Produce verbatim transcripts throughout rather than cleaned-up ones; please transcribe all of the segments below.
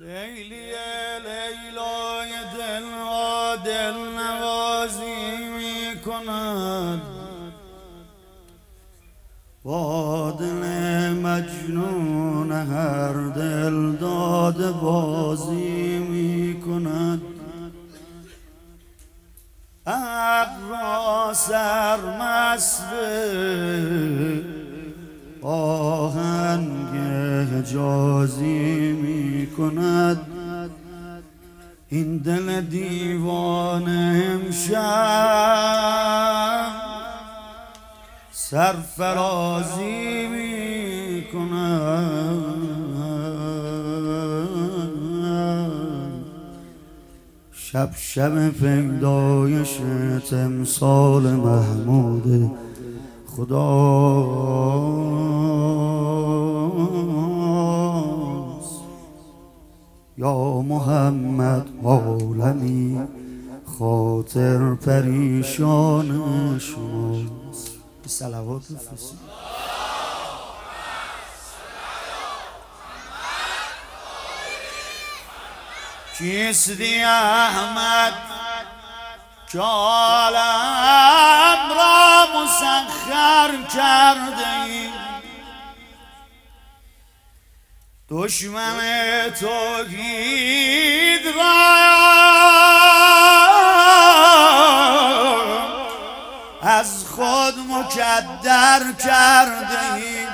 لیلی لیلای دل را دل نوازی می کند، با دل مجنون هر دل داده بازی می کند. عقل را سرمست آهنگ حجازی می کند. این دل دیوانه امشب سرفرازی می کند. شب شب پیدایش تمثال محمود خداست. یا محمد عالمی خاطر پریشان شماست. صلوات بفرستید. کیستی احمد که عالم را مسخر کرده ای، دشمن توحید را از خود مکدر کرده ای.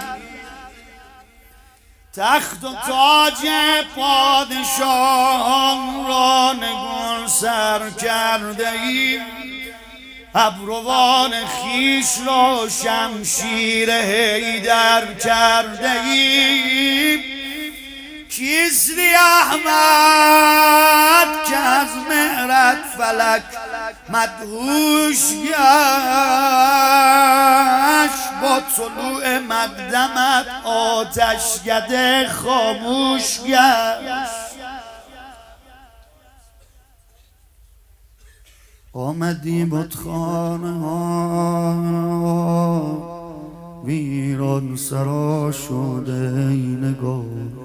تخت و تاج پادشاهان را نگون سر کرده ای، ابروان خیش را شمشیر حیدر کرده ای. کیستی احمد که از مهرت فلک مدهوش گشت، با طلوع مقدمت آتشکده خاموش گشت. آمدی بتخانه ها ویران سرا شده ای نگار،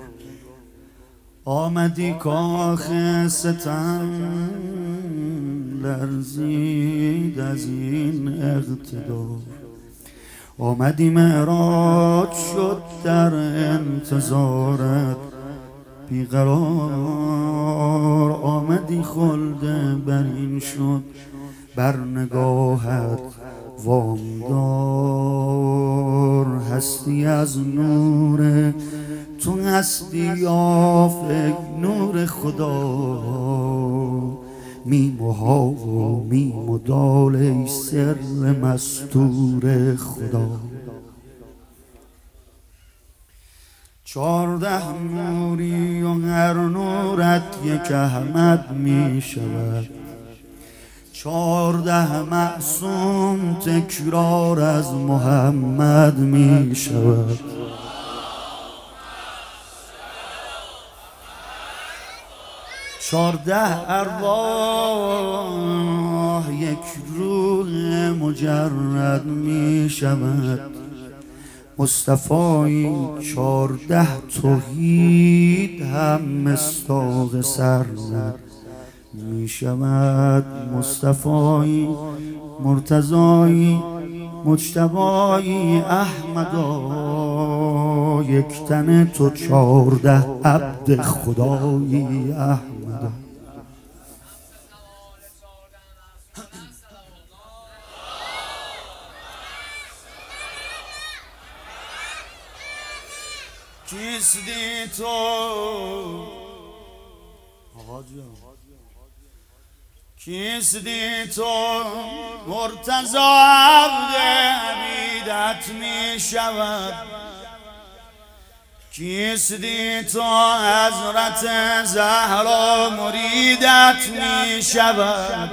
آمدی کاخ ستم لرزید از این اقتدار. آمدی معراج شد در انتظارت بیقرار، آمدی خلد برین شد بر نگاهت وامدار. هستی از نور تو هستی یافت نور خدا، میم و ها و میم و دال ای سر مستور خدا. چارده نوری و هر نورت یک احمد می شود، چارده معصوم تکرار از محمد می شود. چارده ارواح یک روح مجرد می شود. مصطفی چارده توحید هم مصداق سرزد می شود. مصطفی مرتضی مجتبی احمدا، یک تن تو چارده عبد خدایی احمدا. کیستی تو کیستی تو مرتضی عبد عبیدت می شود. کیستی تو حضرت زهرا مریدت می شود.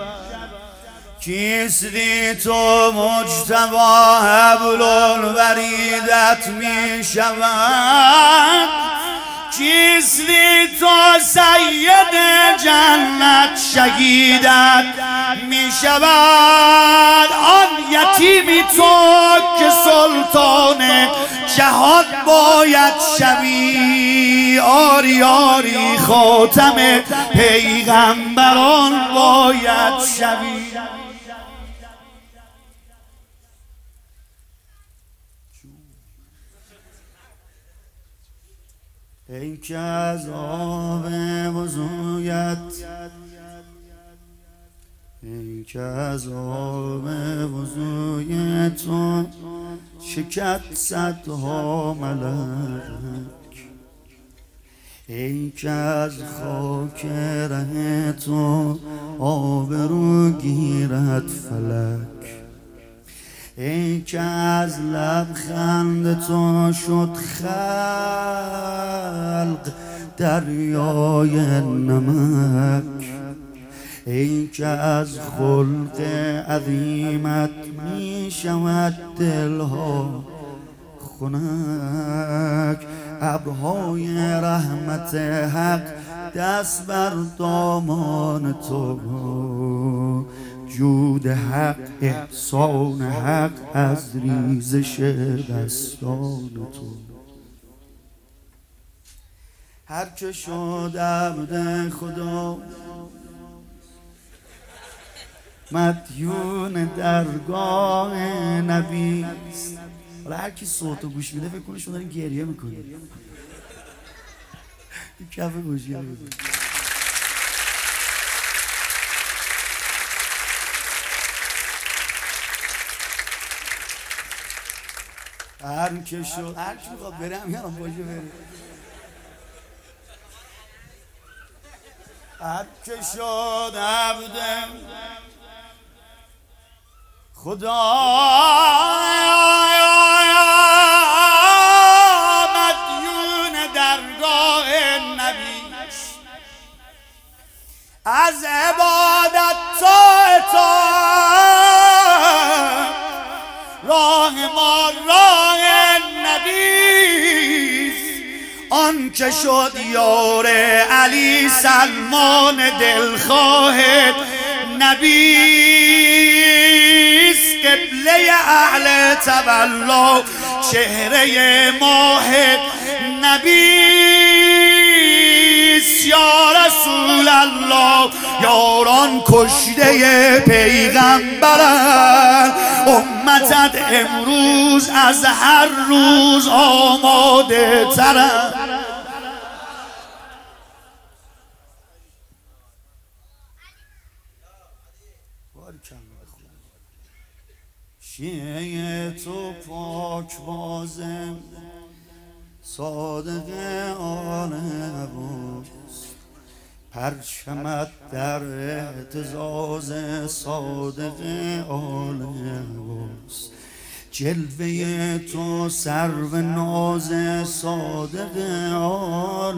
کیستی تو مجتبی حبل الوریدت می شود. کیستی تو سید جنت شهیدت می شود. آن یتیمی تو که سلطان جهان باید شوی، یاری یاری خاتم پیغمبران باید شوی. ای که از آب وضویت، ای که از آب وضوی تو شکت صدها ملک، ای که از خاک ره تو آبرو گیرد فلک، ای که از لبخند تو شد خلق دریای نمک، ای که از خلق عظیمت می شود دلها خنک. ابرهای رحمت حق دست بر دامان تو، جود حق احسان حق از ریزش دستان تو. هر که شد عبد خدا مدیون درگاه نبی. حالا هر کی صوتو گوش میده فکر کنه شما دارین گریه میکنه. این کف گوشی رو بزن. هر که شد، هر کی میخواد بره همین باشه بره. هر که شد عبد خدا مدیون درگاه نبیش، از عبادت تا اطاعت راه ما راه نبیست. آن که شد یار علی سلمان دلخواه نبیست، قبله اهل تولا چهره ماه نبیست. یا رسول الله یاران کشته پیغمبرن، امتت امروز از هر روز آماده ترن. شیعه تو پاک بازم صادق آن عباس، پرچمت در اعتزاز صادق آل عباس. جلوه تو سرو ناز صادق آل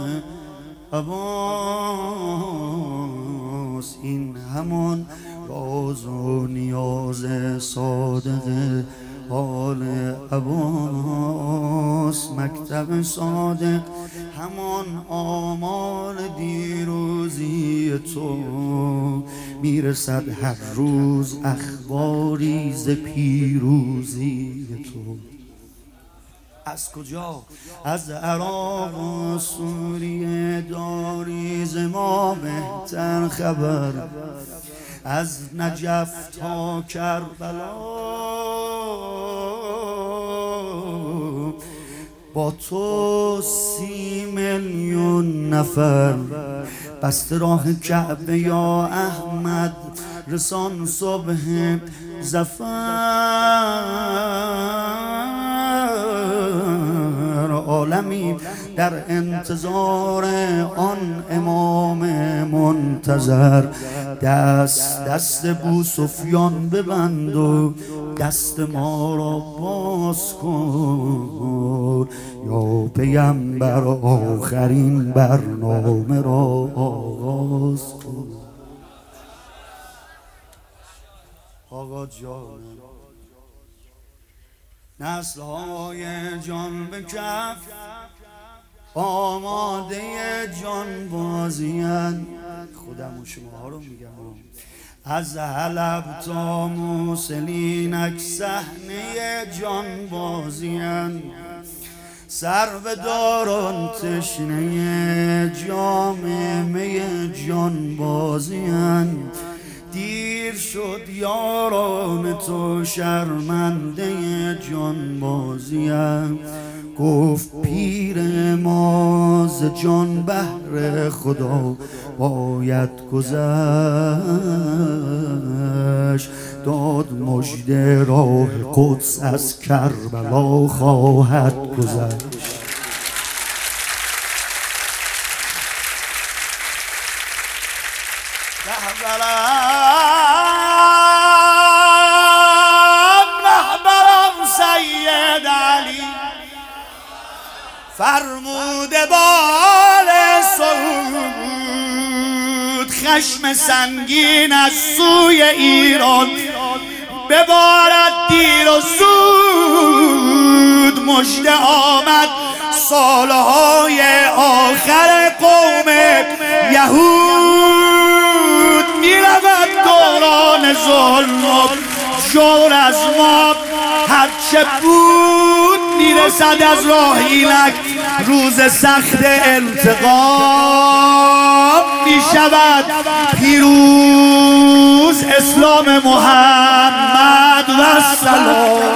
عباس. این همان راز و نیاز صادق آل عباس. مکتب صادق همان آمال دیروزی تو، میرسد هر روز اخباری ز پیروزی تو. از کجا؟ از عراق و سوریه داری ز ما بهتر خبر، از نجف تا کربلا با تو سی میلیون نفر. بسته راه کعبه یا احمد، رسان صبح ظفر. عالمی در انتظار آن امام منتظر. دست دست بوسفیان ببند و دست ما را باز کن، یا پیامبر آخرین برنامه را آغاز کن. آقا جان نسل‌های جان به کف آماده جان بازی‌اند. خودم و شما رو میگم، از حلب تا موصل اینک صحنه جان بازی‌اند. سر به داران تشنه جام می جان بازیان، دیر شد یاران تو شرمنده جان بازیان. گفت پیر ما ز جان بهر خدا باید گذشت، داد مژده راه قدس از کربلا خواهد گذشت. رهبرم سید علی فرموده بال سعود، خشم سنگین از سوی ایران ببارد دیر و زود. مژده آمد سالهای آخر قوم یهود، میرود دوران ظلم و جور از ما هرچه بود، میرسد از راه اینک روز سخت انتقام. میشود پیروز اسلام محمد و سلام.